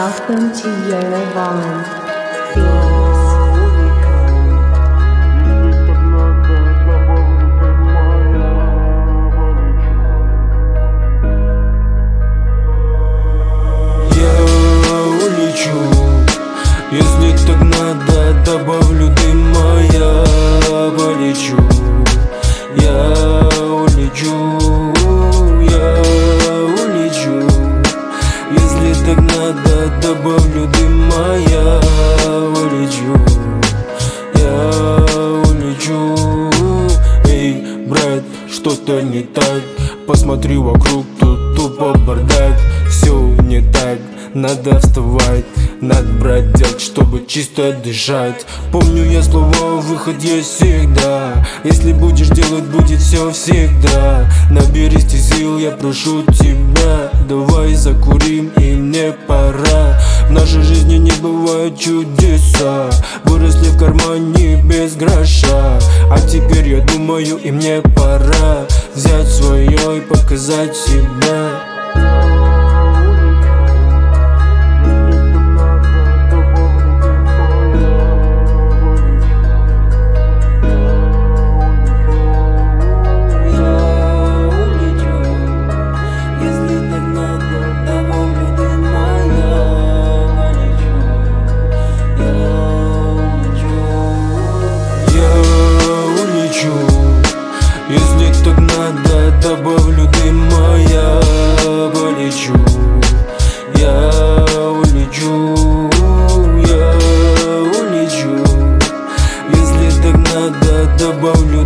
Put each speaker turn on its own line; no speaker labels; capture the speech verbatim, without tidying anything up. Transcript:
Welcome to Yerevan. Phoenix.
Если так надо, добавлю дыма, я полечу. Я улечу, я улечу. Если так надо, добавлю дыма, я улечу. Я улечу. Эй, брат, что-то не так. Посмотри вокруг, тут тупо бардак. Все не так, надо вставать. Надо брать делать, чтобы чисто дышать. Помню я слова, выход есть всегда. Если будешь делать, будет все всегда. Наберись сил, я прошу тебя. Давай закурим, и мне пора. В нашей жизни не бывают чудеса. Выросли в кармане без гроша. А теперь я думаю, и мне пора взять свое и показать себя. Если так надо, добавлю дыма, я полечу. Я улечу, я улечу. Если так надо, добавлю